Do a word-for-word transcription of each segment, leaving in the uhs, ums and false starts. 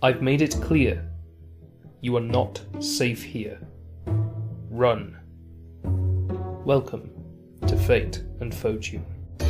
I've made it clear. You are not safe here. Run. Welcome to Fate and Fortune.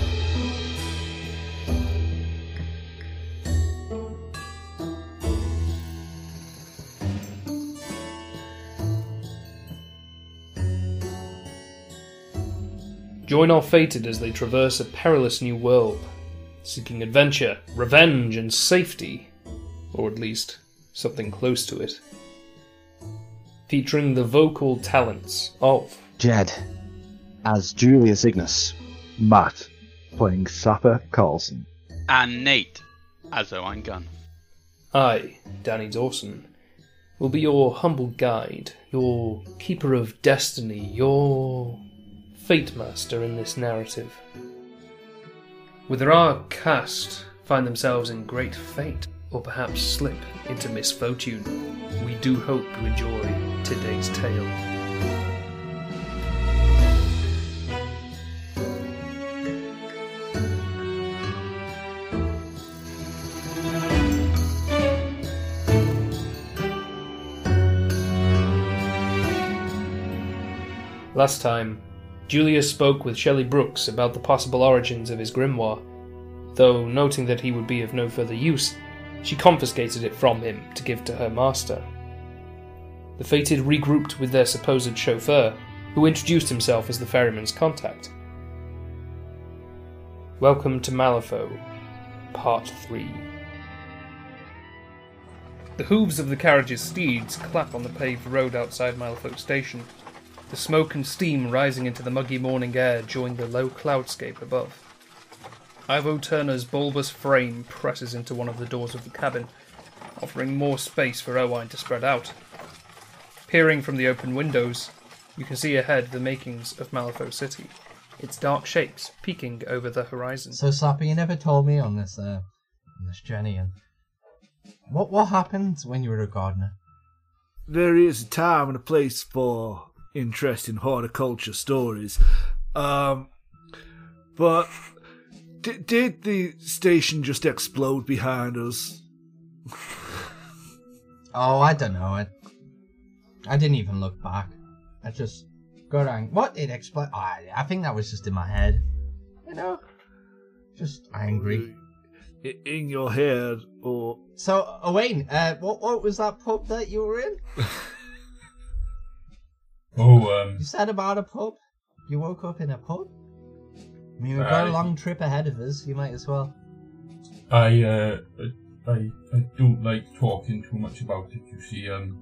Join our fated as they traverse a perilous new world, seeking adventure, revenge, and safety, or at least something close to it. Featuring the vocal talents of Jed as Julius Ignis, Matt, playing Sapper Carlson, and Nate as Owen Gunn. I, Danny Dawson, will be your humble guide, your keeper of destiny, your fate master in this narrative. Whether our cast find themselves in great fate, or perhaps slip into misfortune, we do hope you enjoy today's tale. Last time, Julius spoke with Shelley Brooks about the possible origins of his grimoire, though noting that he would be of no further use, she confiscated it from him to give to her master. The fated regrouped with their supposed chauffeur, who introduced himself as the ferryman's contact. Welcome to Malifaux, Part three. The hooves of the carriage's steeds clap on the paved road outside Malifaux Station, the smoke and steam rising into the muggy morning air join the low cloudscape above. Ivo Turner's bulbous frame presses into one of the doors of the cabin, offering more space for Owain to spread out. Peering from the open windows, you can see ahead the makings of Malifaux City, its dark shapes peeking over the horizon. So, Slappy, you never told me on this uh, on this journey. And what what happened when you were a gardener? There is a time and a place for interesting horticulture stories. Um, but d- did the station just explode behind us? Oh, I don't know. I, I didn't even look back. I just got angry. What? It exploded? Oh, I, I think that was just in my head. You know? Just angry. I- In your head, or... So, Owain, uh, what, what was that pub that you were in? Oh, um... You said about a pub? You woke up in a pub? I mean, we've Uh, got a long trip ahead of us. You might as well. I, uh, I, I don't like talking too much about it, you see, um...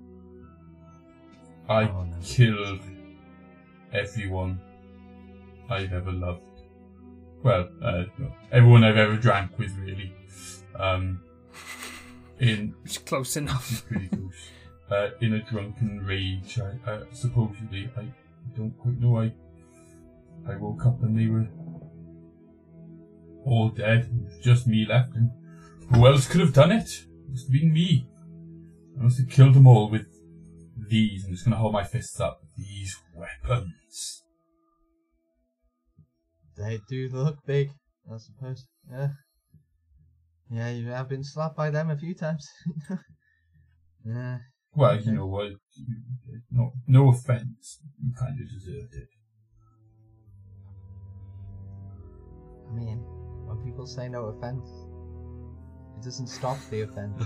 I Oh, no. killed everyone I've ever loved. Well, uh, no, everyone I've ever drank with, really. Um, in... It's close enough. Pretty close. Uh, in a drunken rage, I, uh, supposedly, I don't quite know, I, I woke up and they were all dead, and it was just me left, and who else could have done it? It must have been me. I must have killed them all with these. I'm just going to hold my fists up. These weapons. They do look big, I suppose. Yeah. Yeah, you have been slapped by them a few times. Yeah. Well, Okay. you know what? No, no offense. You kind of deserved it. I mean, when people say no offense, it doesn't stop the offense.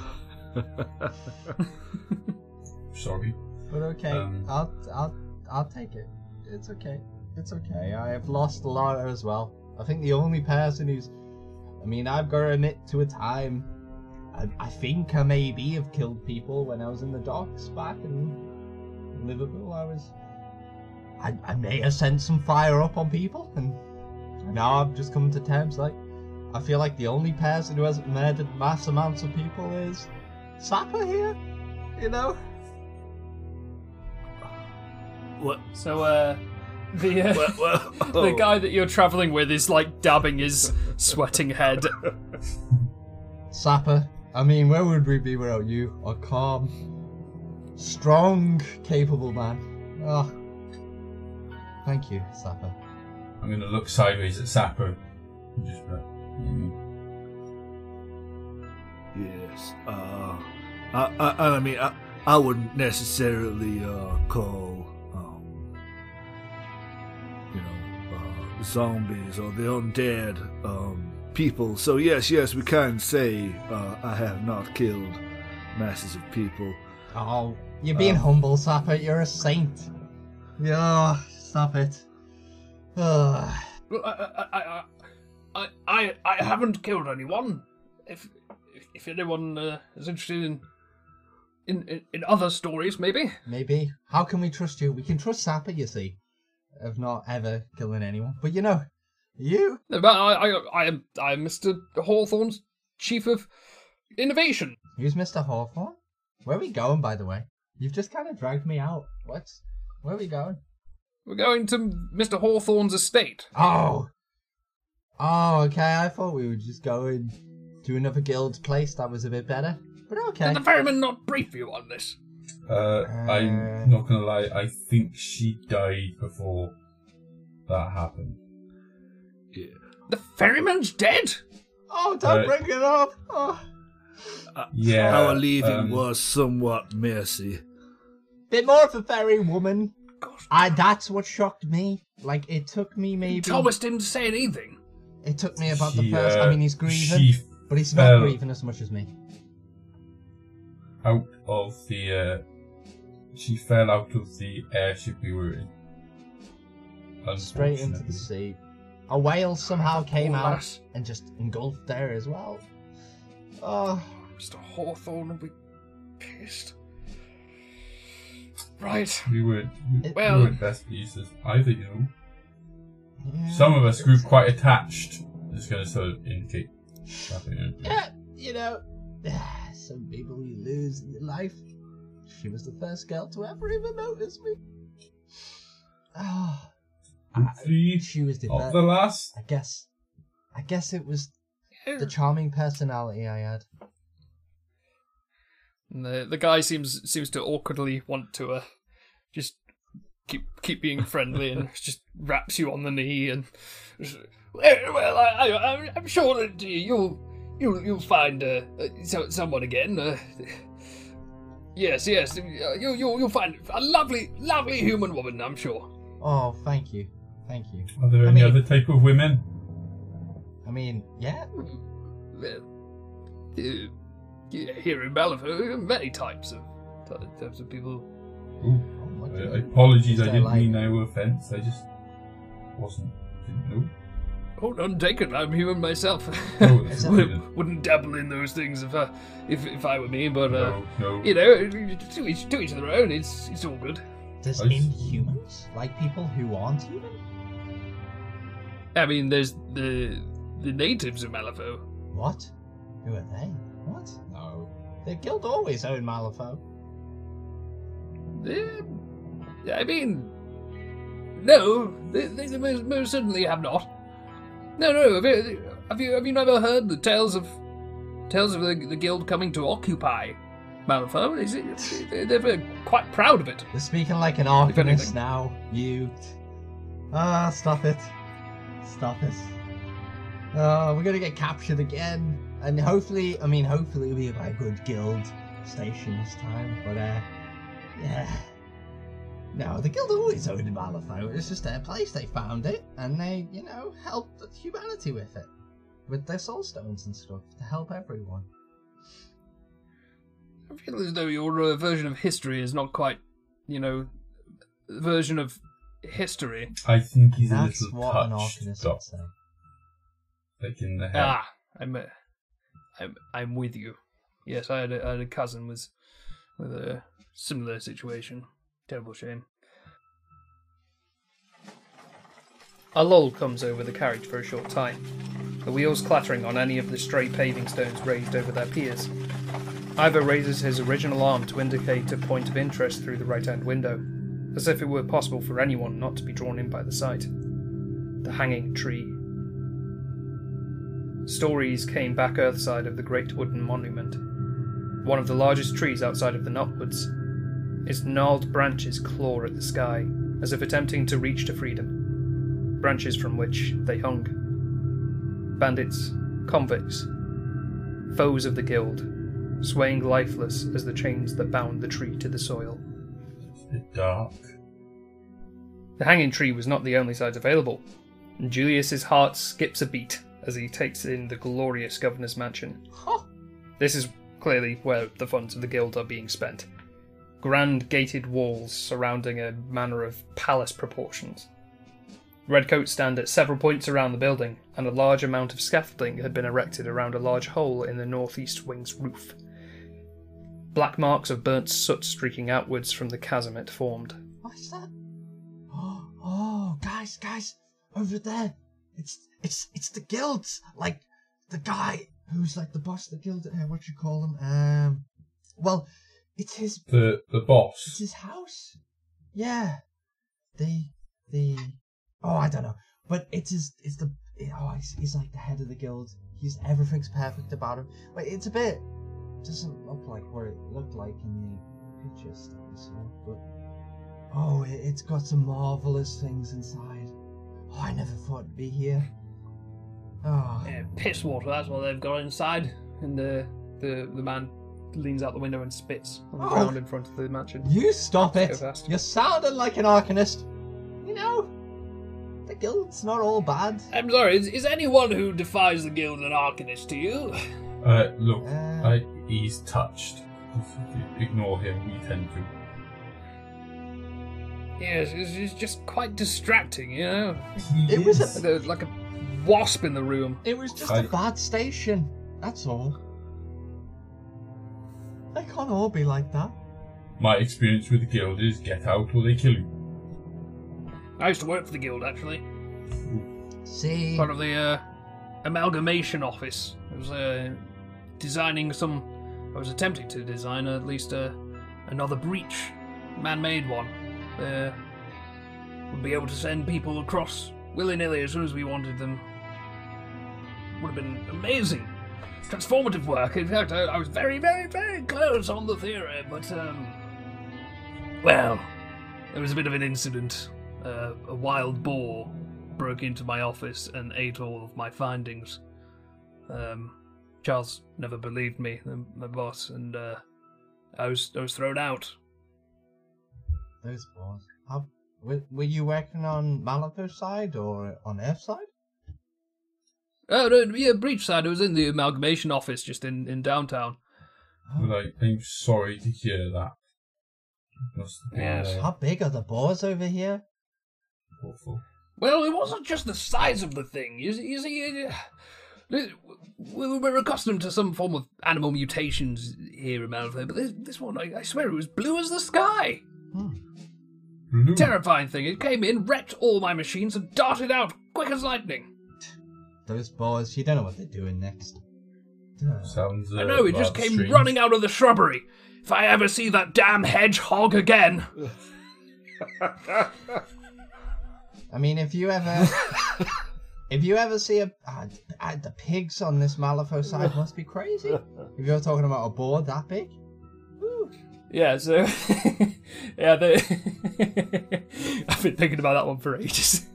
Sorry. But okay, Um, I'll I'll I'll take it. It's okay. It's okay. I have lost a lot as well. I think the only person who's, I mean, I've got to admit to a time. I, I think I maybe have killed people when I was in the docks back in Liverpool. I was, I I may have sent some fire up on people, and now I've just come to terms like, I feel like the only person who hasn't murdered mass amounts of people is Sapper here. You know. What? So, uh, the, uh, Well, well, the guy that you're travelling with is, like, dabbing his sweating head. Sapper, I mean, where would we be without you? A calm, strong, capable man. Oh, thank you, Sapper. I'm going to look sideways at Sapper and just be like, mm. Yes. Uh, I, I, I mean, I, I wouldn't necessarily uh, call, um, you know, uh, zombies or the undead um, people. So yes, yes, we can say uh, I have not killed masses of people. Oh, you're being Um, humble, Sapper. You're a saint. Yeah, stop it. Ugh. Well, I, I, I, I, I, I haven't killed anyone. If, if, if anyone uh, is interested in, in, in, in other stories, maybe. Maybe. How can we trust you? We can trust Sapper, you see, of not ever killing anyone. But you know, you. No, but I, I, I am, I am Mister Hawthorne's chief of innovation. Who's Mister Hawthorne? Where are we going, by the way? You've just kind of dragged me out. What? Where are we going? We're going to Mister Hawthorne's estate. Oh. Oh, okay. I thought we were just going to another guild place that was a bit better. But okay. Did the ferryman not brief you on this? Uh, I'm not gonna lie, I think she died before that happened. The ferryman's dead? Oh, don't Uh, bring it up. Oh. Yeah. Our leaving um, was somewhat messy. Bit more of a fairy woman. Gosh, I. That's what shocked me. Like, it took me maybe... Thomas didn't say anything. It took me about the she, first... uh, I mean, he's grieving, She but he's fell not grieving as much as me. out of the. Uh, she fell out of the airship we were in. Straight into the Unfortunately. sea. A whale somehow came Poor out lass. and just engulfed there as well. Oh, Mister Hawthorne will be pissed. Right. We weren't. We, Well- we weren't best pleased as either, you know. yeah. Some of us grew quite attached. It's going to sort of indicate. Something. Yeah, you know, some people you lose in your life. She was the first girl to ever even notice me. Oh, Three she was the of first. the last. I guess. I guess it was the charming personality I had. And the the guy seems seems to awkwardly want to uh, just keep keep being friendly and just raps you on the knee and well, I, I I'm sure that you'll you'll you'll find uh, so, someone again. Uh, yes, yes, you'll you'll you'll find a lovely lovely human woman, I'm sure. Oh, thank you, thank you. Are there I any mean- other type of women? I mean, yeah. Well, uh, yeah, here in Malifaux, many types of types of people. Ooh. Oh, my Uh, God. apologies, I What's that didn't like? mean no offence. I just wasn't. Didn't know. Oh, none taken. I'm human myself. Oh, that's Exactly. okay then. Wouldn't dabble in those things if I, if if I were me. But uh, No, no. you know, to each to each their own. It's it's all good. Does I s- inhumans like people who aren't human? I mean, there's the the natives of Malifaux. What? Who are they? What? No. The guild always owned Malifaux. Eh, I mean, no, they, they, they most, most certainly have not. No, no. Have you have you, have you never heard the tales of tales of the, the guild coming to occupy Malifaux? Is it? They're, they're quite proud of it. You're speaking like an If arcanist anything. now. You. Ah, stop it. Stop it. Oh, we're gonna get captured again. And hopefully, I mean, hopefully it'll be by a good guild station this time. But, uh, yeah. No, the guild always owned Malifaux. It's just their place. They found it, and they, you know, helped humanity with it. With their soul stones and stuff, to help everyone. I feel as though your uh, version of history is not quite, you know, the version of history. I think he's That's a little what an touched arcanist up, would say. like in the head. Ah, I'm, uh, I'm, I'm with you. Yes, I had a, I had a cousin with, with a similar situation. Terrible shame. A lull comes over the carriage for a short time, the wheels clattering on any of the stray paving stones raised over their piers. Ivor raises his original arm to indicate a point of interest through the right-hand window, as if it were possible for anyone not to be drawn in by the sight. The hanging tree. Stories came back earthside of the great wooden monument, one of the largest trees outside of the Knotwoods. Its gnarled branches claw at the sky, as if attempting to reach to freedom, branches from which they hung. Bandits, convicts, foes of the guild, swaying lifeless as the chains that bound the tree to the soil. It's a bit dark. The hanging tree was not the only sight available, and Julius's heart skips a beat as he takes in the glorious governor's mansion. Huh. This is clearly where the funds of the guild are being spent. Grand gated walls surrounding a manor of palace proportions. Redcoats stand at several points around the building, and a large amount of scaffolding had been erected around a large hole in the northeast wing's roof. Black marks of burnt soot streaking outwards from the chasm it formed. What's that? Oh, oh, guys, guys, over there. It's it's it's the guilds. Like the guy who's like the boss of the guild. Uh, what you call him? Um, well, it's his. The the boss. It's his house. Yeah. The the. Oh, I don't know, but it's his. It's the. Oh, he's, he's like the head of the guild. He's everything's perfect about him. But it's a bit. Doesn't look like what it looked like in the pictures that we saw, but. Oh, it, it's got some marvelous things inside. Oh, I never thought it'd be here. Oh. Yeah, piss water, that's what they've got inside. And the the, the man leans out the window and spits on the Oh. ground in front of the mansion. You stop it! Go fast. You're sounding like an arcanist. You know, the guild's not all bad. I'm sorry, is, is anyone who defies the guild an arcanist to you? Uh, look, Uh. I, he's touched. If you ignore him, we tend to. Yes, it's, it's just quite distracting, you know? He It was a- is. Like a, like a wasp in the room. It was just I- a bad station. That's all. They can't all be like that. My experience with the guild is get out or they kill you. I used to work for the guild, actually. See, Part of the uh, amalgamation office. I was uh, designing some... I was attempting to design at least uh, another breach. Man-made one. Uh, would be able to send people across willy-nilly as soon as we wanted them. Would have been amazing. Transformative work. In fact, I, I was very, very, very close on the theory, but, um... well, there was a bit of an incident. Uh, a wild boar broke into my office and ate all of my findings. Um, Charles never believed me, the- my boss, and uh, I was I was thrown out. those boys. How, were, were you working on Malifaux's side or on Earth's side? Oh, no, yeah, breach side. I was in the amalgamation office just in, in downtown. Oh. But I, I'm sorry to hear that. It must have been Yes. uh, How big are the boars over here? awful. Well, it wasn't just the size of the thing. You see, you see uh, we- we're accustomed to some form of animal mutations here in Malifaux, but this, this one, I, I swear, it was blue as the sky. Blue. Terrifying thing. It came in, wrecked all my machines, and darted out quick as lightning. Those boars, you don't know what they're doing next. Ugh. Sounds. Uh, I know, it just rather came strange. running out of the shrubbery. If I ever see that damn hedgehog again. I mean, if you ever, if you ever see a, uh, uh, the pigs on this Malifaux side must be crazy. If you're talking about a boar that big, Yeah, so yeah, they... I've been thinking about that one for ages.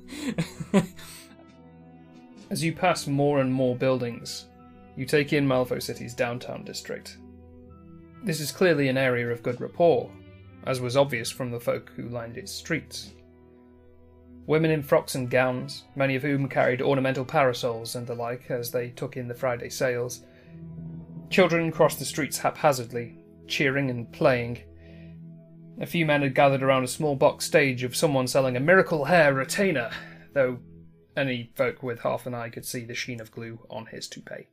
As you pass more and more buildings, you take in Malifaux City's downtown district. This is clearly an area of good rapport, as was obvious from the folk who lined its streets. Women in frocks and gowns, many of whom carried ornamental parasols and the like as they took in the Friday sales. Children crossed the streets haphazardly, cheering and playing. A few men had gathered around a small box stage of someone selling a miracle hair retainer, though any folk with half an eye could see the sheen of glue on his toupee.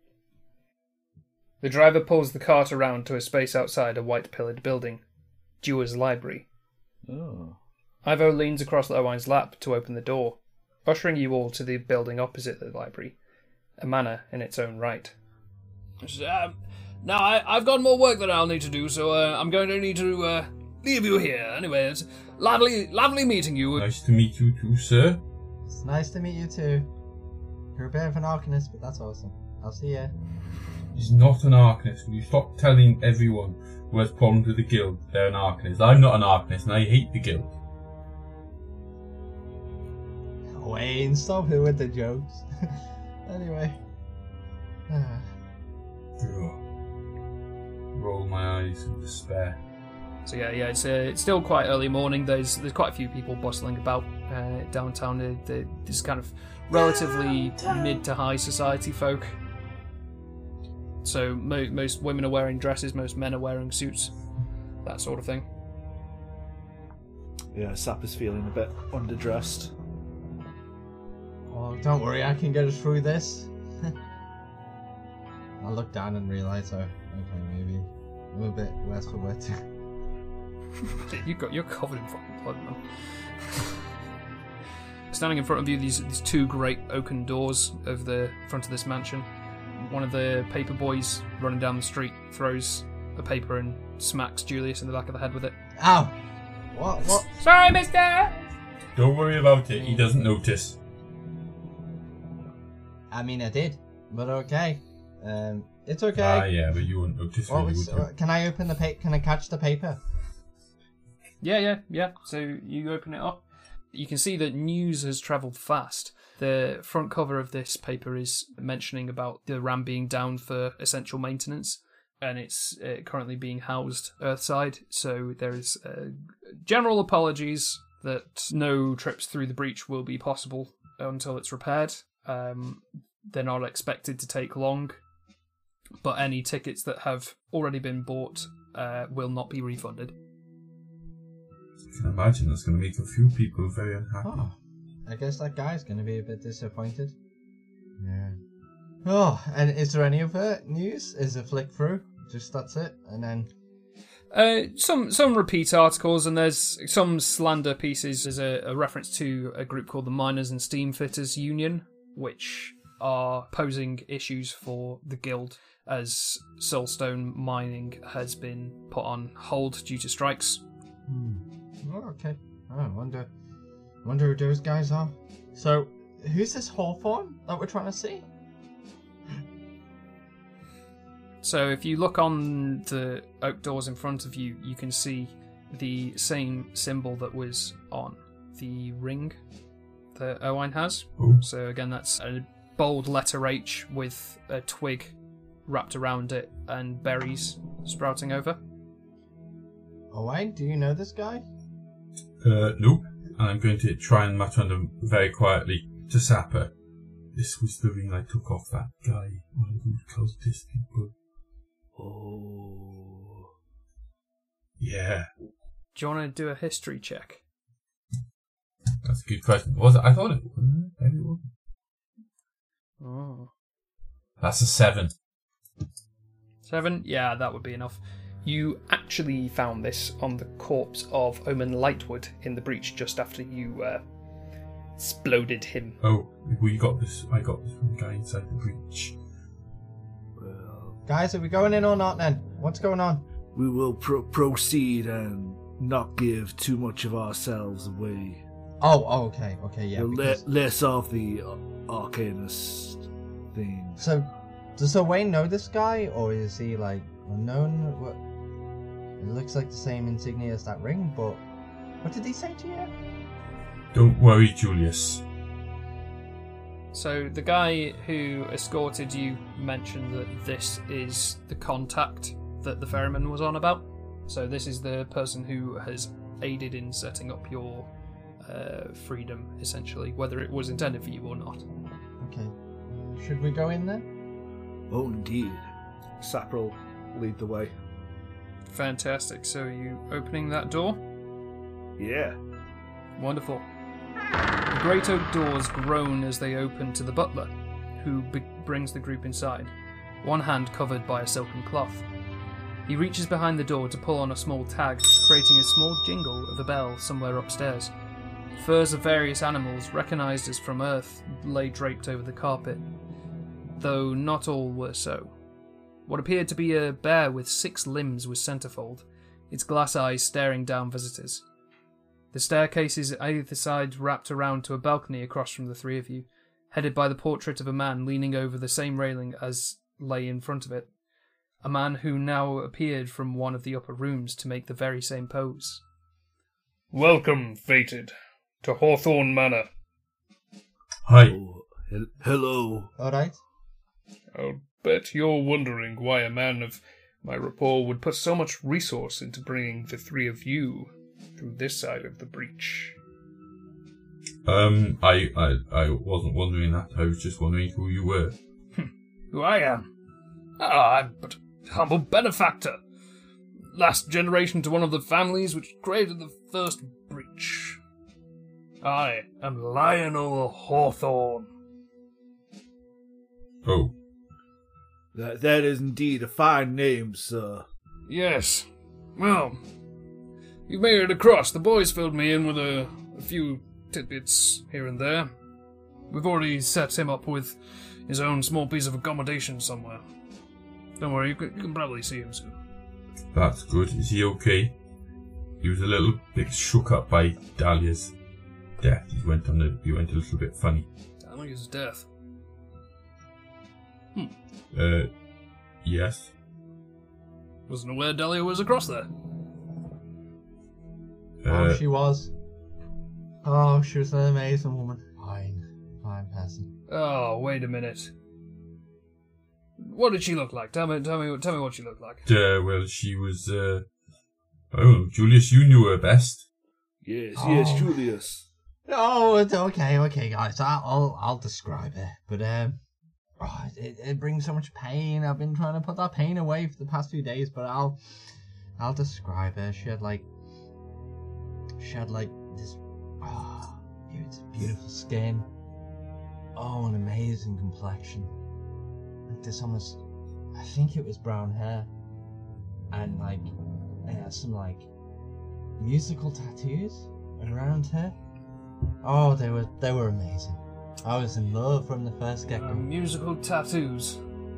The driver pulls the cart around to a space outside a white-pillared building, Dewar's Library. Oh. Ivo leans across Owine's lap to open the door, ushering you all to the building opposite the library, a manor in its own right. Um, now, I, I've got more work that I'll need to do, so uh, I'm going to need to uh, leave you here. Anyway, it's lovely, lovely meeting you. Nice to meet you too, sir. it's nice to meet you too. You're a bit of an arcanist, but that's awesome. I'll see ya. He's not an arcanist. Will you stop telling everyone who has problems with the guild that they're an arcanist? I'm not an arcanist, and I hate the guild. Wayne, stop it with the jokes. Anyway. Ah. Ugh. roll my eyes in despair. So yeah, yeah, it's uh, it's still quite early morning. There's there's quite a few people bustling about uh, downtown. They, they, this kind of relatively mid to high society folk. So mo- most women are wearing dresses, most men are wearing suits, that sort of thing. Yeah, Sap is feeling a bit underdressed. Oh, don't worry, I can get us through this. I look down and realise, oh, okay, maybe I'm a bit less for wet. You got you're covered in fucking blood, man. Standing in front of you, these these two great oaken doors of the front of this mansion. One of the paper boys running down the street throws a paper and smacks Julius in the back of the head with it. Ow! What? What? Sorry, mister! Don't worry about it, he doesn't notice. I mean, I did, but okay. Um, it's okay. Ah, yeah, but you wouldn't notice. What Really, was, would you? uh, can I open the paper? Can I catch the paper? Yeah, yeah, yeah. So you open it up. You can see that news has travelled fast. The front cover of this paper is mentioning about the ram being down for essential maintenance, and it's uh, currently being housed Earthside. So there is uh, general apologies that no trips through the breach will be possible until it's repaired. Um, they're not expected to take long, but any tickets that have already been bought uh, will not be refunded. I can imagine that's going to make a few people very unhappy. Oh, I guess that guy's going to be a bit disappointed. Yeah. Oh, and is there any other news? Is it flick through? Just that's it, and then. Uh, some some repeat articles, and there's some slander pieces. There's a, a reference to a group called the Miners and Steam Fitters Union, which are posing issues for the guild as soulstone mining has been put on hold due to strikes. Hmm. Oh, okay. Oh, I wonder, wonder who those guys are. So, who's this Hawthorne that we're trying to see? So if you look on the oak doors in front of you, you can see the same symbol that was on the ring that Owain has. Ooh. So again, that's a bold letter H with a twig wrapped around it and berries sprouting over. Owain, do you know this guy? Uh, nope. And I'm going to try and mutter on them very quietly to Sapper. This was the ring I took off that guy, one of those cultist people. Oh. Yeah, Do you want to do a history check? that's a good question. Was it? I thought it was. Maybe it wasn't. Oh. That's a seven. Seven? Yeah, that would be enough. You actually found this on the corpse of Omen Lightwood in the breach just after you uh, exploded him. Oh, we got this. I got this from the guy inside the breach. Well, Guys, are we going in or not then? What's going on? we will pro- proceed and not give too much of ourselves away. Oh, oh okay, okay, yeah. We'll because- le- less of the uh, arcanist thing. So, does Owain know this guy, or is he like unknown? What? It looks like the same insignia as that ring, but what did he say to you? Don't worry, Julius. So the guy who escorted you mentioned that this is the contact that the ferryman was on about. So this is the person who has aided in setting up your uh, freedom, essentially, whether it was intended for you or not. Okay. Uh, should we go in there? Oh, indeed. Sapper will lead the way. Fantastic. So are you opening that door? Yeah. Wonderful. The great oak doors groan as they open to the butler, who be- brings the group inside, one hand covered by a silken cloth. He reaches behind the door to pull on a small tag, creating a small jingle of a bell somewhere upstairs. Furs of various animals, recognised as from Earth, lay draped over the carpet, though not all were so. What appeared to be a bear with six limbs was centerfold, its glass eyes staring down visitors. The staircases at either side wrapped around to a balcony across from the three of you, headed by the portrait of a man leaning over the same railing as lay in front of it. A man who now appeared from one of the upper rooms to make the very same pose. Welcome, Fated, to Hawthorne Manor. Hi. Oh, he- hello. Alright. I'll bet you're wondering why a man of My rapport would put so much resource into bringing the three of you through this side of the breach. Um, I, I, I wasn't wondering that. I was just wondering who you were. Who I am? Ah, I'm but a humble benefactor. Last generation to one of the families which created the first breach. I am Lionel Hawthorne. Oh. That, that is indeed a fine name, sir. Yes. Well, you've made it across. The boys filled me in with a, a few tidbits here and there. We've already set him up with his own small piece of accommodation somewhere. Don't worry, you can, you can probably see him soon. That's good. Is he okay? He was a little bit shook up by Dahlia's death. He went on a, he went a little bit funny. Dahlia's death. Hmm. Uh, yes. Wasn't aware Dahlia was across there. Uh, oh, she was. Oh, she was an amazing woman. Fine. Fine person. Oh, wait a minute. What did she look like? Tell me, tell me, tell me what she looked like. Uh, well, she was, uh, oh, Julius, you knew her best. Yes, Oh. yes, Julius. Oh, it's okay, okay, guys. I'll, I'll, I'll describe it. But um, oh, it, it brings so much pain. I've been trying to put that pain away for the past few days. But I'll, I'll describe it. She had like, she had like this, ah, oh, beautiful, beautiful skin. Oh, an amazing complexion. Like this almost, I think it was brown hair, and like, uh, some like musical tattoos around her. Oh, they were they were amazing. I was in love from the first get-go. Uh, musical tattoos.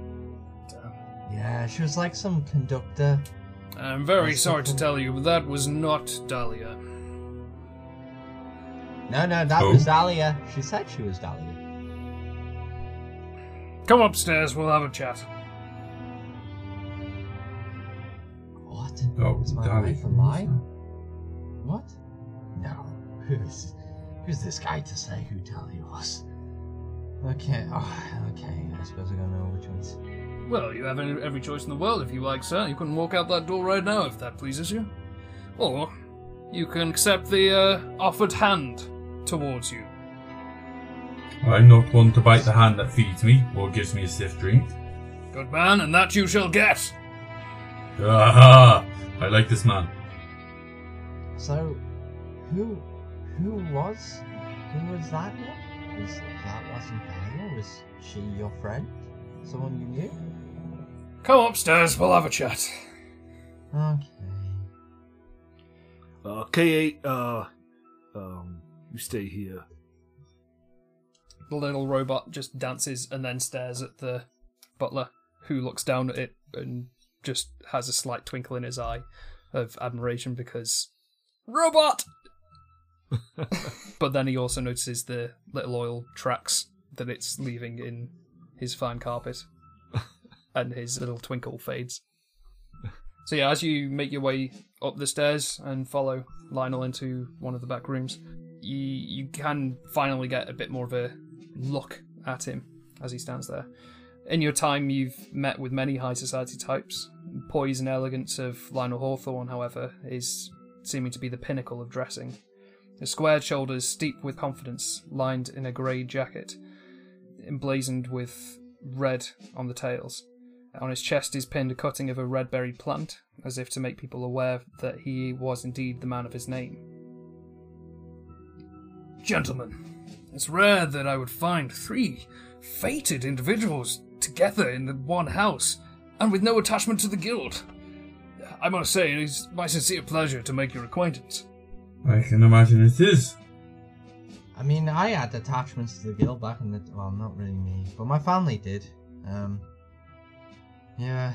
Yeah, she was like some conductor. I'm very That's sorry to something- tell you, but that was not Dahlia. No, no, that Oh. was Dahlia. She said she was Dahlia. Come upstairs, we'll have a chat. What? Oh, Is my Dahlia. wife alive? What? No. Who's who's this guy to say who Dahlia was? Okay. Oh, okay. I suppose I don't know which ones. Well, you have any, every choice in the world if you like, sir. You can walk out that door right now if that pleases you. Or you can accept the uh, offered hand towards you. I'm not one to bite the hand that feeds me or gives me a stiff drink. Good man, and that you shall get. Aha! I like this man. So, who who was who was that? Now? Was that wasn't Dahlia? Was she your friend? Someone you knew? Come upstairs, we'll have a chat. Okay. Uh, K eight, uh, um, you stay here. The little robot just dances and then stares at the butler, who looks down at it and just has a slight twinkle in his eye of admiration because robot. But then he also notices the little oil tracks that it's leaving in his fine carpet, and his little twinkle fades. So yeah, as you make your way up the stairs and follow Lionel into one of the back rooms, you you can finally get a bit more of a look at him as he stands there. In your time, you've met with many high society types. Poise and elegance of Lionel Hawthorne, however, is seeming to be the pinnacle of dressing. His squared shoulders steep with confidence, lined in a grey jacket, emblazoned with red on the tails. On his chest is pinned a cutting of a red-berried plant, as if to make people aware that he was indeed the man of his name. Gentlemen, it's rare that I would find three fated individuals together in the one house, and with no attachment to the guild. I must say, it is my sincere pleasure to make your acquaintance. I can imagine it is. I mean, I had attachments to the guild back in the... Well, not really me, but my family did. Um, yeah.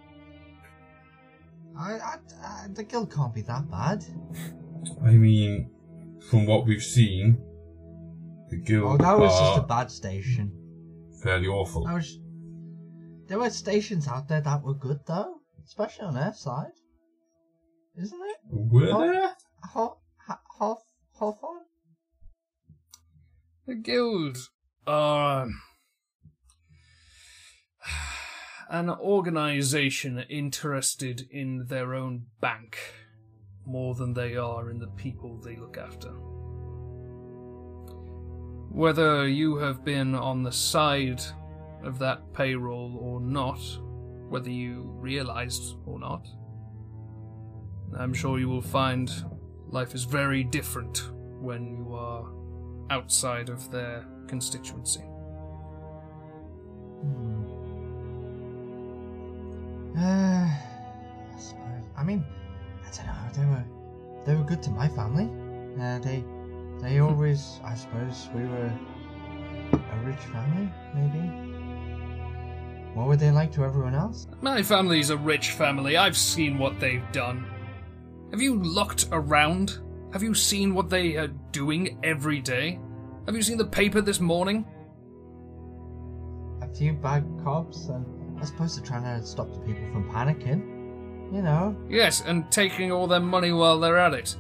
I, I, I, the guild can't be that bad. I mean, from what we've seen, the guild Oh, that was are just a bad station. fairly awful. I was... There were stations out there that were good, though. Especially on their side. Isn't it? Were Huh? there? Half... Half... Hawthorne? The guild are an organization interested in their own bank more than they are in the people they look after. Whether you have been on the side of that payroll or not, whether you realized or not, I'm sure you will find life is very different when you are outside of their constituency. Hmm. Uh, I suppose. I mean, I don't know. They were, they were good to my family. Uh, they, they always. I suppose we were a rich family, maybe. What were they like to everyone else? My family's a rich family. I've seen what they've done. Have you looked around? Have you seen what they are doing every day? Have you seen the paper this morning? A few bad cops, and I suppose they're trying to stop the people from panicking. You know. Yes, and taking all their money while they're at it.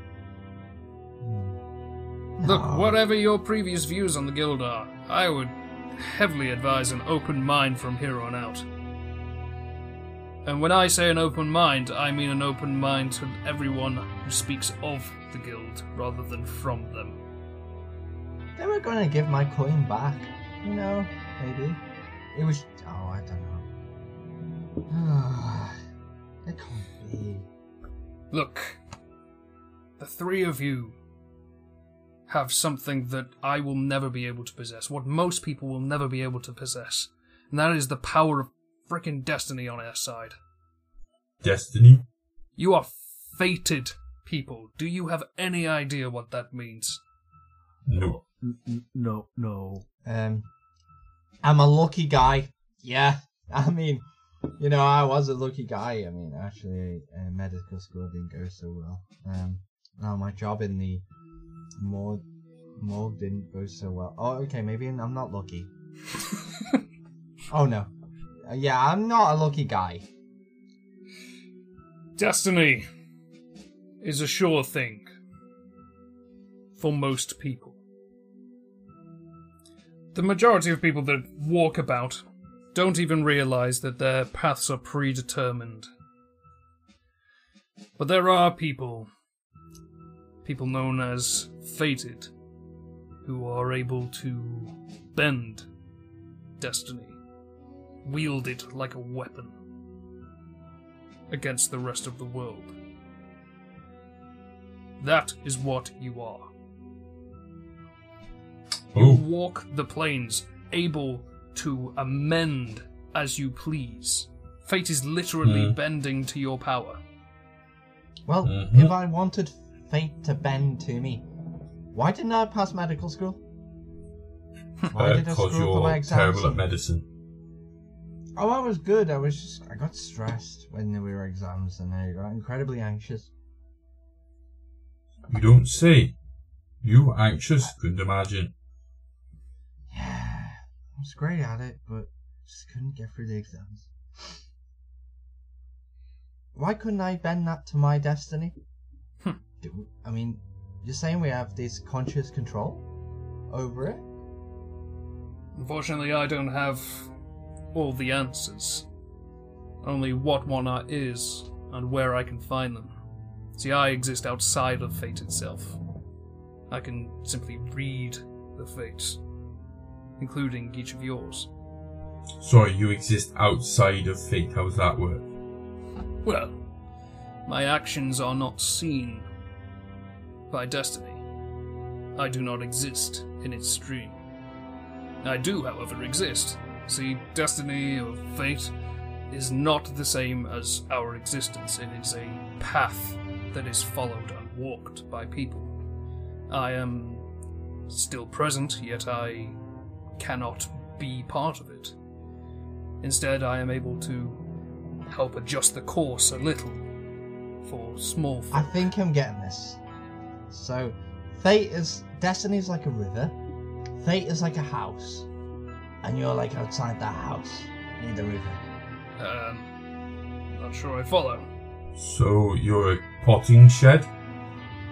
Hmm. Look, No. whatever your previous views on the Guild are, I would heavily advise an open mind from here on out. And when I say an open mind, I mean an open mind to everyone who speaks of the Guild rather than from them. They were going to give my coin back. You know, maybe. It was. Oh, I don't know. It can't be. Look, the three of you have something that I will never be able to possess, what most people will never be able to possess, and that is the power of frickin' destiny on our side. Destiny? You are fated people. Do you have any idea what that means? No. N- n- no, no. Um, I'm a lucky guy. Yeah, I mean, you know, I was a lucky guy. I mean, actually, uh, medical school didn't go so well. Um, now my job in the morgue, morgue didn't go so well. Oh, okay, maybe I'm not lucky. Oh no, uh, yeah, I'm not a lucky guy. Destiny is a sure thing for most people. The majority of people that walk about don't even realize that their paths are predetermined. But there are people, people known as fated, who are able to bend destiny, wield it like a weapon against the rest of the world. That is what you are. You Oh. walk the plains, able to amend as you please. Fate is literally Mm. bending to your power. Well, Mhm. if I wanted fate to bend to me, why didn't I pass medical school? Why Uh, did I Because screw up my you're exams? terrible at medicine. Oh, I was good. I was just, I got stressed when there were exams and I got incredibly anxious. You don't say. You were anxious, couldn't imagine. Yeah, I was great at it, but just couldn't get through the exams. Why couldn't I bend that to my destiny? Hmm. Do- I mean, you're saying we have this conscious control over it? Unfortunately, I don't have all the answers. Only what one is and where I can find them. See, I exist outside of fate itself. I can simply read the fates, including each of yours. Sorry, you exist outside of fate. How does that work? Well, my actions are not seen by destiny. I do not exist in its stream. I do, however, exist. See, destiny or fate is not the same as our existence. It is a path that is followed and walked by people. I am still present, yet I cannot be part of it. Instead, I am able to help adjust the course a little for small I folk. think I'm getting this. So, fate is, destiny's like a river, fate is like a house, and you're like outside that house, near the river. Um, not sure I follow. So you're a potting shed?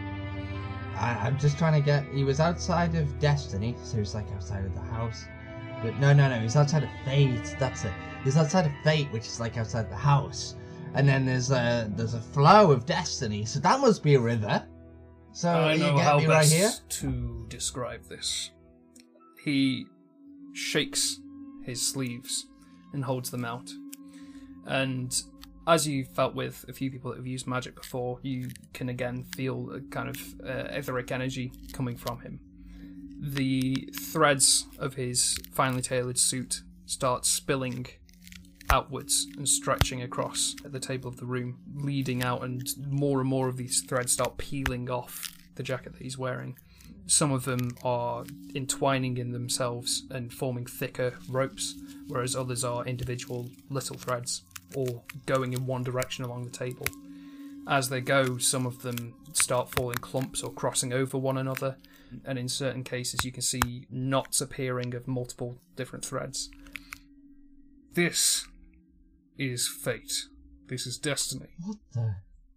I, I'm just trying to get, he was outside of destiny, so he's like outside of the house, But no, no, no, he's outside of Fate. That's it. He's outside of Fate, which is like outside the house. And then there's a there's a flow of destiny, so that must be a river. So I you know get how me best right here. to describe this. He shakes his sleeves and holds them out. And as you felt with a few people that have used magic before, you can again feel a kind of uh, etheric energy coming from him. The threads of his finely tailored suit start spilling outwards and stretching across at the table of the room, leading out, and more and more of these threads start peeling off the jacket that he's wearing. Some of them are entwining in themselves and forming thicker ropes, whereas others are individual little threads, all going in one direction along the table. As they go, some of them start falling clumps or crossing over one another, and in certain cases you can see knots appearing of multiple different threads. This is fate. This is destiny. What the?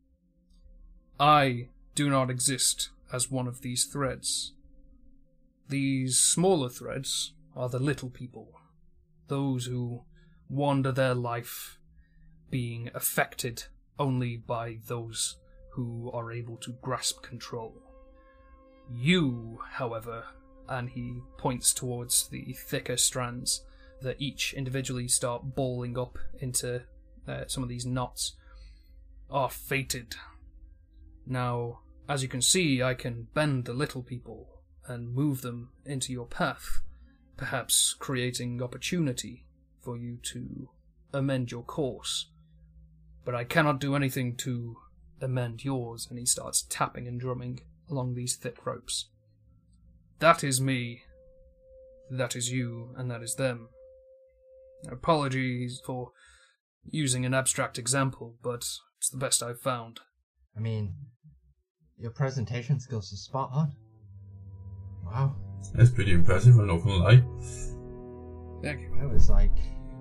I do not exist as one of these threads. These smaller threads are the little people, those who wander their life being affected only by those who are able to grasp control. You, however, and he points towards the thicker strands that each individually start balling up into uh, some of these knots, are fated. Now, as you can see, I can bend the little people and move them into your path, perhaps creating opportunity for you to amend your course. But I cannot do anything to amend yours, and he starts tapping and drumming along these thick ropes. That is me, that is you, and that is them. Apologies for using an abstract example, but it's the best I've found. I mean, your presentation skills are spot on. Wow. That's pretty impressive, I'm not gonna lie. Thank you. I was like...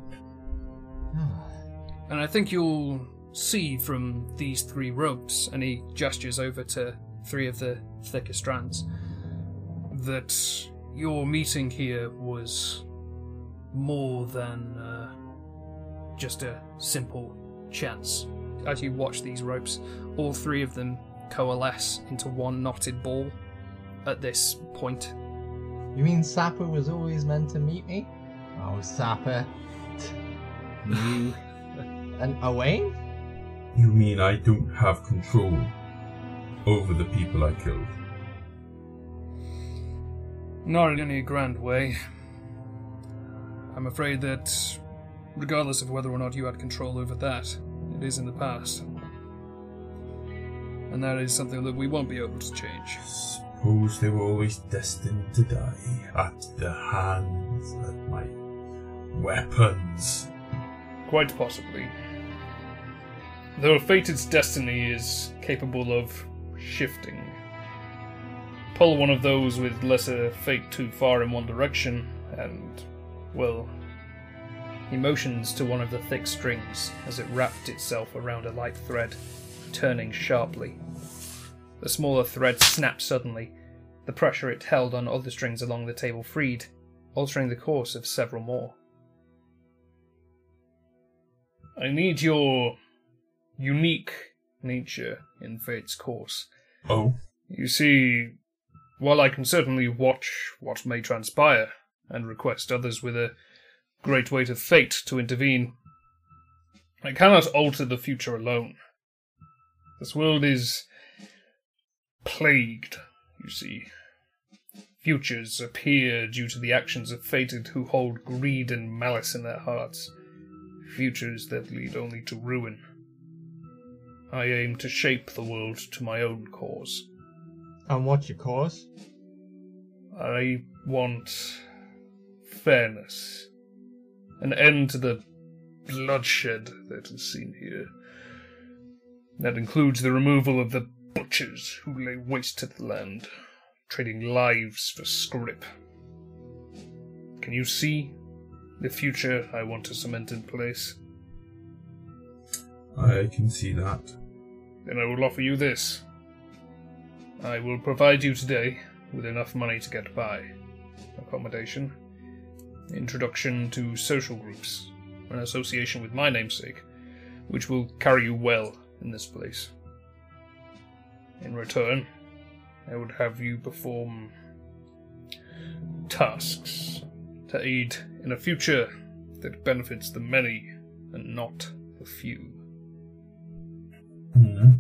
And I think you'll see from these three ropes, and he gestures over to three of the thicker strands, that your meeting here was more than uh, just a simple chance. As you watch these ropes, all three of them coalesce into one knotted ball at this point. You mean Sapper was always meant to meet me? Oh, Sapper. You... and Owain? You mean I don't have control over the people I killed? Not in any grand way. I'm afraid that, regardless of whether or not you had control over that, it is in the past. And that is something that we won't be able to change. Suppose they were always destined to die at the hands of my weapons. Quite possibly. Though Fated's destiny is capable of shifting. Pull one of those with lesser fate too far in one direction, and, well, he motions to one of the thick strings as it wrapped itself around a light thread, turning sharply. The smaller thread snapped suddenly, the pressure it held on other strings along the table freed, altering the course of several more. I need your unique nature in Fate's course. Oh? You see, while I can certainly watch what may transpire, and request others with a great weight of fate to intervene, I cannot alter the future alone. This world is plagued, you see. Futures appear due to the actions of fated who hold greed and malice in their hearts. Futures that lead only to ruin. I aim to shape the world to my own cause. And what's your cause? I want fairness. An end to the bloodshed that is seen here. That includes the removal of the butchers who lay waste to the land, trading lives for scrip. Can you see the future I want to cement in place? I can see that. Then I will offer you this. I will provide you today with enough money to get by. Accommodation, introduction to social groups, an association with my namesake, which will carry you well in this place. In return, I would have you perform tasks to aid in a future that benefits the many and not the few. Hmm.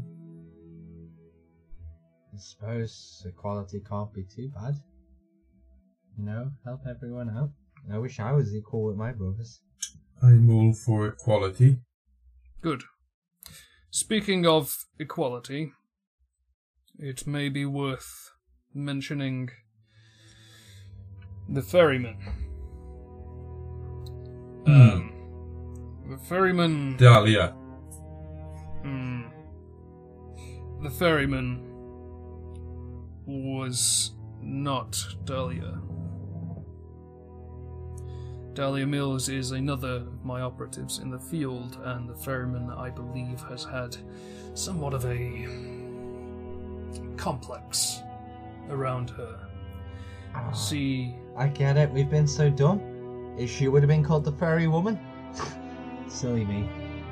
I suppose equality can't be too bad. You know, help everyone out. I wish I was equal with my brothers. I'm all for equality. Good. Speaking of equality, it may be worth mentioning the ferryman. Hmm. Um, the ferryman. Dahlia. Hmm. The ferryman was not Dahlia. Dahlia Mills is another of my operatives in the field, and the ferryman, I believe, has had somewhat of a complex around her. Ah, See, I get it, we've been so dumb. If she would have been called the fairy woman. Silly me.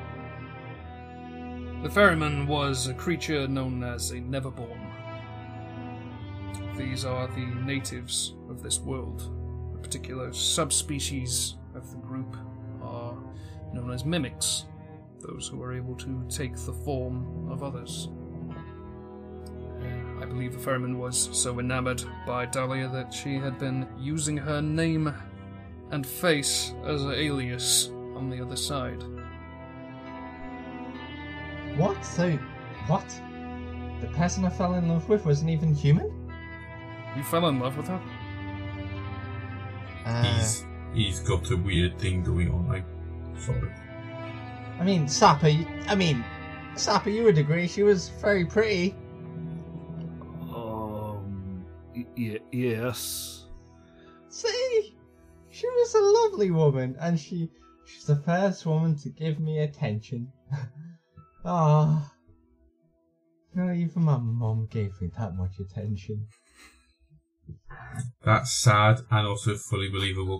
the ferryman was a creature known as a Neverborn. These are the natives of this world. A particular subspecies of the group are known as mimics, those who are able to take the form of others. I believe the ferryman was so enamored by Dahlia that she had been using her name and face as an alias on the other side. What? So, what? The person I fell in love with wasn't even human? You fell in love with her? Uh, He's he's got a weird thing going on. I'm sorry. I mean, Sapper, y- I mean, Sapper, you would agree she was very pretty. Um, y- y- yes. See? She was a lovely woman, and she she's the first woman to give me attention. Ah, not even my mum gave me that much attention. That's sad and also fully believable.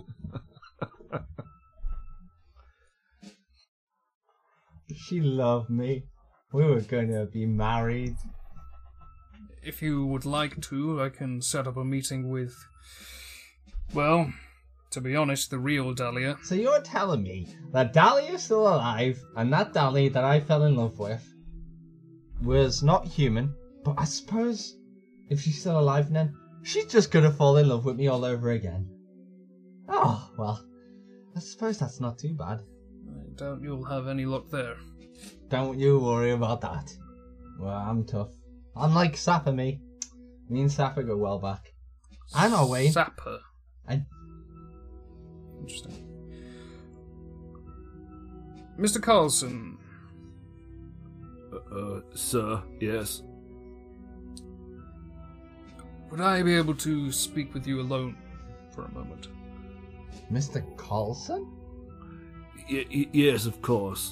She loved me. We were gonna be married. If you would like to, I can set up a meeting with, well, to be honest, the real Dahlia. So you're telling me that Dahlia's still alive, and that Dahlia that I fell in love with was not human, but I suppose if she's still alive then, she's just gonna fall in love with me all over again. Oh, well, I suppose that's not too bad. I doubt you'll have any luck there. Don't you worry about that. Well, I'm tough. Unlike Sapper me. Me and Sapper go well back. I know Wayne. Sapper. I... Interesting. Mister Carlson. Uh, uh, sir, yes. Would I be able to speak with you alone for a moment? Mister Carlson? Y- y- yes, of course.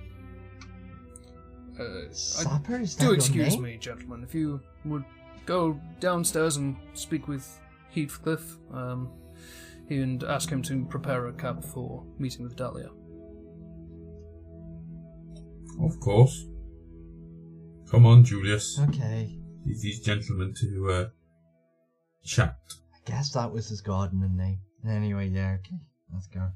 Uh, Sapper, is that do your excuse name? me, gentlemen. If you would go downstairs and speak with Heathcliff, um, and ask him to prepare a cab for meeting with Dahlia. Of course. Come on, Julius. Okay. These, these gentlemen to uh, chat. I guess that was his gardening name. Anyway, yeah, okay. Let's go.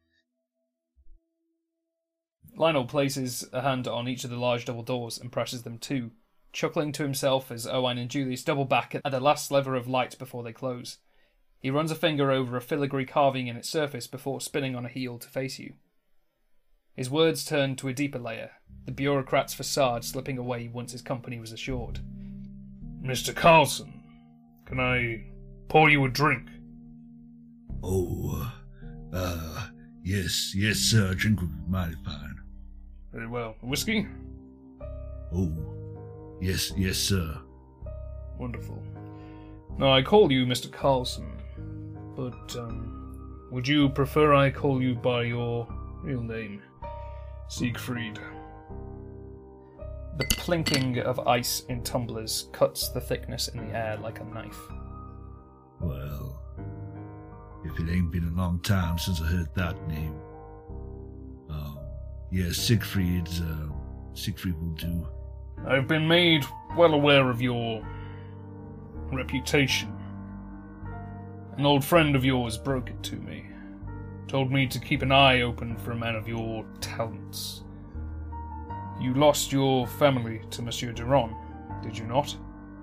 Lionel places a hand on each of the large double doors and presses them to, chuckling to himself as Owain and Julius double back at the last sliver of light before they close. He runs a finger over a filigree carving in its surface before spinning on a heel to face you. His words turn to a deeper layer, the bureaucrat's facade slipping away once his company was assured. Mister Carlson, can I pour you a drink? Oh, uh, yes, yes, sir. Drink would be mighty fine. Very well. Whiskey? Oh, yes, yes, sir. Wonderful. Now, I call you Mister Carlson, but um, would you prefer I call you by your real name, Siegfried? The plinking of ice in tumblers cuts the thickness in the air like a knife. Well, if if it ain't been a long time since I heard that name. Um, yeah, Siegfried's, uh, Siegfried will do. I've been made well aware of your reputation. An old friend of yours broke it to me. Told me to keep an eye open for a man of your talents. You lost your family to Monsieur Duran, did you not?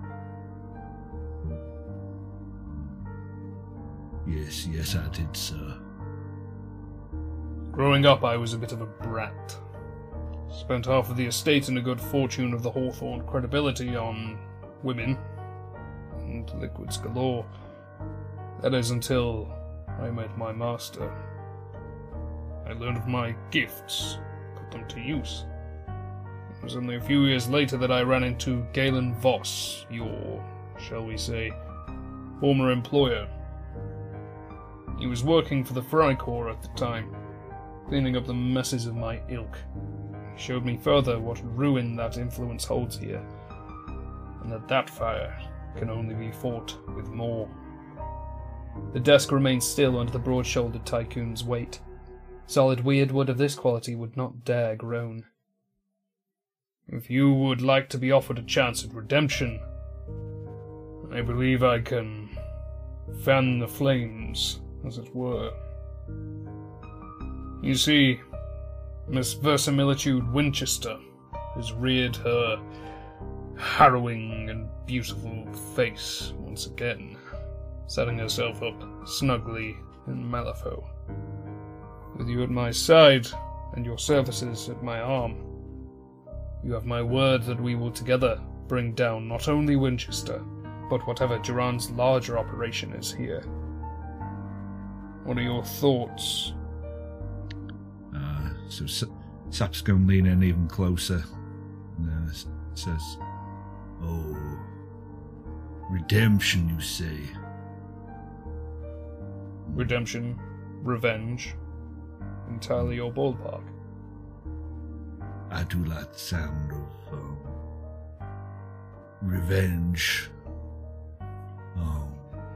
Yes, yes, I did, sir. Growing up, I was a bit of a brat. Spent half of the estate and a good fortune of the Hawthorne credibility on women and liquids galore. That is until I met my master. I learned of my gifts, put them to use. It was only a few years later that I ran into Galen Voss, your, shall we say, former employer. He was working for the Freikorps at the time, cleaning up the messes of my ilk. He showed me further what ruin that influence holds here, and that that fire can only be fought with more. The desk remained still under the broad-shouldered tycoon's weight. Solid weird wood of this quality would not dare groan. If you would like to be offered a chance at redemption, I believe I can fan the flames, as it were. You see, Miss Verisimilitude Winchester has reared her harrowing and beautiful face once again, setting herself up snugly in Malifaux. With you at my side, and your services at my arm, you have my word that we will together bring down not only Winchester, but whatever Duran's larger operation is here. What are your thoughts? Uh, so S- Sap's going to lean in even closer and uh, s- says, "Oh, redemption, you say?" Redemption, revenge, entirely your ballpark. I do like the sound of um, revenge. Um,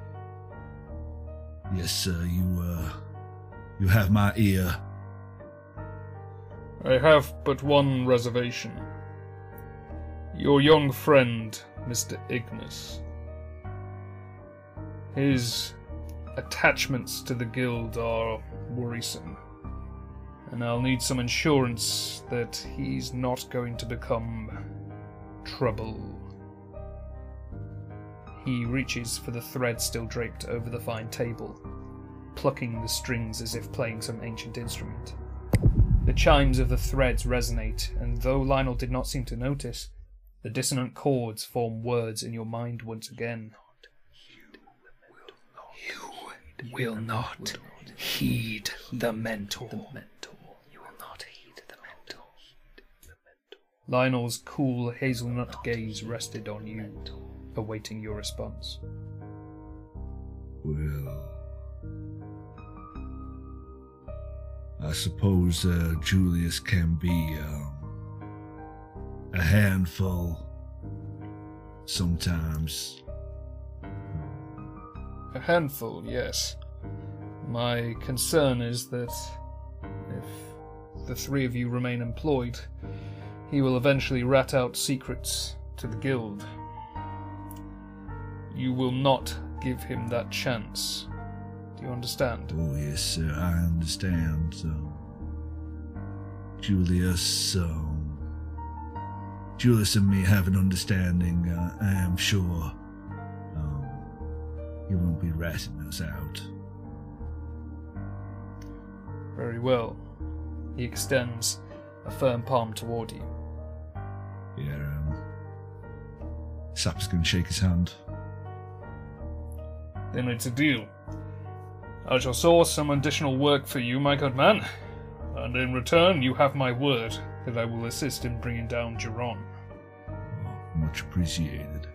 yes, sir. You uh, you have my ear. I have but one reservation. Your young friend, Mister Ignis. His attachments to the guild are worrisome, and I'll need some assurance that he's not going to become trouble. He reaches for the thread still draped over the fine table, plucking the strings as if playing some ancient instrument. The chimes of the threads resonate, and though Lionel did not seem to notice, the dissonant chords form words in your mind once again. You will not heed the mentor. You will not heed the mentor. Lionel's cool hazelnut gaze rested on you, awaiting your response. Well, I suppose uh, Julius can be um, a handful sometimes. A handful, yes. My concern is that if the three of you remain employed, he will eventually rat out secrets to the guild. You will not give him that chance. Do you understand? Oh, yes, sir, I understand. Um, Julius, um, Julius and me have an understanding, uh, I am sure. Um, he won't be ratting us out. Very well. He extends a firm palm toward you. Yeah, um, Sap's gonna shake his hand. Then it's a deal. I shall source some additional work for you, my good man, and in return you have my word that I will assist in bringing down Duran. Oh, much appreciated.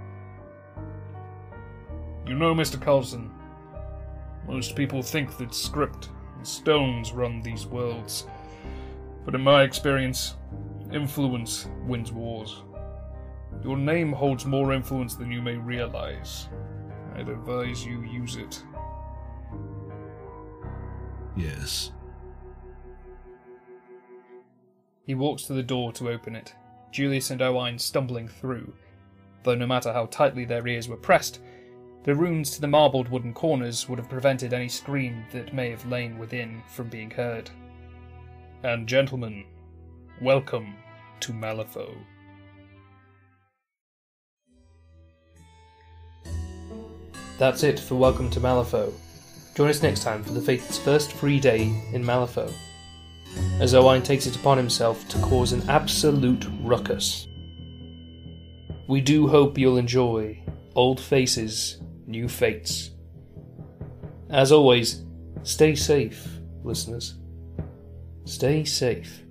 You know, Mister Carlson, most people think that script and stones run these worlds, but in my experience, influence wins wars. Your name holds more influence than you may realize. I'd advise you use it. Yes. He walks to the door to open it, Julius and Owain stumbling through, though no matter how tightly their ears were pressed, the runes to the marbled wooden corners would have prevented any scream that may have lain within from being heard. And gentlemen, welcome to Malifaux. That's it for Welcome to Malifaux. Join us next time for the Faith's first free day in Malifaux, as Owain takes it upon himself to cause an absolute ruckus. We do hope you'll enjoy Old Faces, New Fates. As always, stay safe, listeners. Stay safe.